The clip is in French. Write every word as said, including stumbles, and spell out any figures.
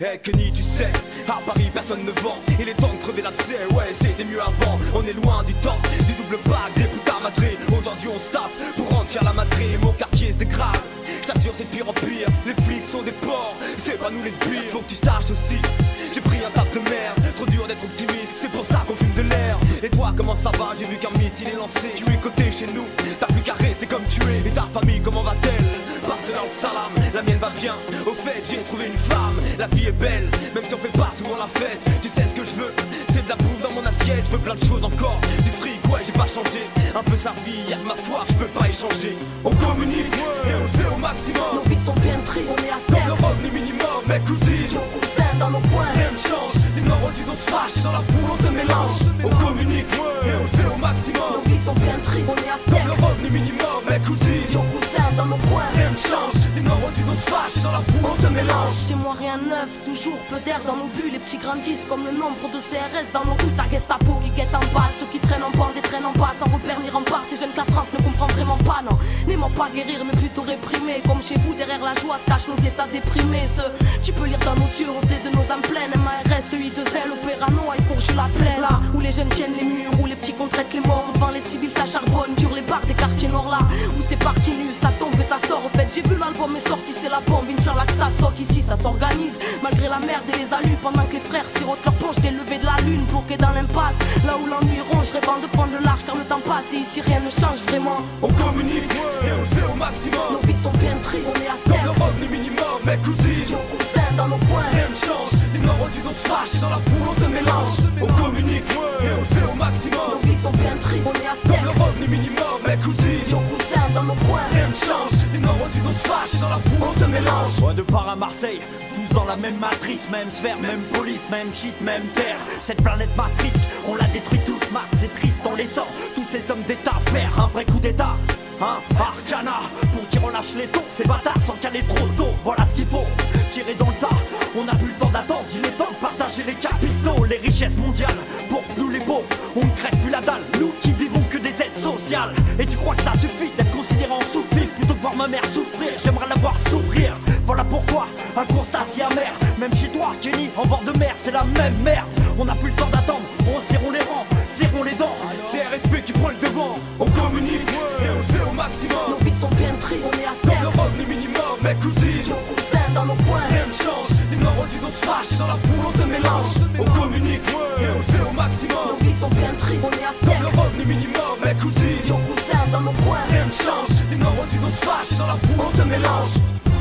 Eh Kenny tu sais, à Paris personne ne vend. Il est temps de crever l'abcès, ouais c'était mieux avant. On est loin du temps, des doubles bagues, des putas madrées. Aujourd'hui on se tape pour rendre fier la matrée. Mon quartier se dégrade, j't'assure c'est de pire en pire. Les flics sont des porcs, c'est pas nous les sbires. Faut que tu saches aussi, j'ai pris un tap de merde. Trop dur d'être optimiste, c'est pour ça qu'on fume de l'air. Et toi comment ça va, j'ai vu qu'un missile est lancé. Tu es coté chez nous, t'as plus qu'à rester comme tu es. Et ta famille comment va-t-elle? Barcelone salam, la mienne va bien. Au fait j'ai trouvé une femme, la vie est belle, même si on fait pas souvent la fête. Tu sais ce que je veux, c'est de la bouffe dans mon assiette. Je veux plein de choses encore, du fric, ouais j'ai pas changé. Un peu servi, y'a de ma foi, je peux pas échanger. On communique, et on le fait au maximum. Nos vies sont bien tristes, on est à comme sec. le revenu minimum, mes cousines. Nos cousins dans nos coins, Rien ne change, les nord au sud on se fâche. Dans la foule on se mélange, on communique, et on le fait au maximum. nos vies sont bien tristes, on est à sec. Comme le revenu minimum, mes cousines. Nos cousins dans nos coins, Rien ne change, les nord au sud on se fâche. Dans la foule on se mélange. chez moi rien de neuf, toujours peu d'air dans nos bulles. Les petits grandissent comme le nombre de C R S dans nos rues. Ta Gestapo qui guette en balle, ceux qui traînent en bande et traînent en bas sans repère ni rempart. Ces jeunes que la France ne comprend vraiment pas, non. N'aimant pas guérir mais plutôt réprimer. Comme chez vous derrière la joie se cachent nos états déprimés. Ce, tu peux lire dans nos yeux, reflet de nos âmes pleines. M A R S, E I deux L, Opérano, et Courge la plaine. Là où les jeunes tiennent les murs, où les petits contraitent les morts. Devant les civils ça charbonne, dure les bars des quartiers nord là. Où c'est parti nu, ça tombe et ça sort. En fait j'ai vu l'album est sorti, c'est la bombe. Inch'Allah que ça saute ici, ça s'organise. Malgré la merde et les alus, pendant que les frères sirotent leur ponche des levées de la lune. Bloqués dans l'impasse, là où l'ennui ronge. Rêvant de prendre le large car le temps passe et ici rien ne change vraiment. On communique, et on le fait au maximum. Nos vies sont bien tristes, on est à Comme sec. le revenu minimum, mes cousines. Nos cousins dans nos coins, Rien ne change, les nord au sud on se fâche. Dans la foule on se mélange, on communique, et on le fait au maximum. nos vies sont bien tristes, on est à sec. Comme le revenu minimum, mes cousines. Nos cousins dans nos coins, Rien ne change, les nord au sud on se fâche. Dans la foule on se mélange. Ouais, de part à Marseille, tous dans la même matrice, même sphère, même police, même shit, même terre. Cette planète matrice, on la détruit tous, Marc, c'est triste, on les sort. Tous ces hommes d'état perdent un vrai coup d'état. Hein, Arcana, pour dire on lâche les tons, ces bâtards sans caler trop tôt. Voilà ce qu'il faut, tirer dans le tas. On n'a plus le temps d'attendre, il est temps de partager les capitaux, les richesses mondiales. Pour nous les pauvres, on ne crève plus la dalle. Nous qui vivons que des aides sociales. Et tu crois que ça suffit d'être considéré en sous-vif plutôt que voir ma mère souffrir, j'aimerais la voir sourire. Voilà pourquoi, un constat si amer. Même chez toi, Jenny, en bord de mer, c'est la même merde. On n'a plus le temps d'attendre, on serrons les rangs, serrons les dents. C'est R S P qui prend le devant. On communique, et on le fait au maximum. nos vies sont bien tristes, on est à Comme sec. le revenu minimum, mes cousines. Nos cousins dans nos coins, Rien ne change, les nord au sud on se fâche. Dans la foule on se mélange, on communique, et on le fait au maximum. nos vies sont bien tristes, on est à sec. Comme le revenu minimum, mes cousines. Nos cousins dans nos coins, Rien ne change, les nord au sud on se fâche. Dans la foule on se mélange.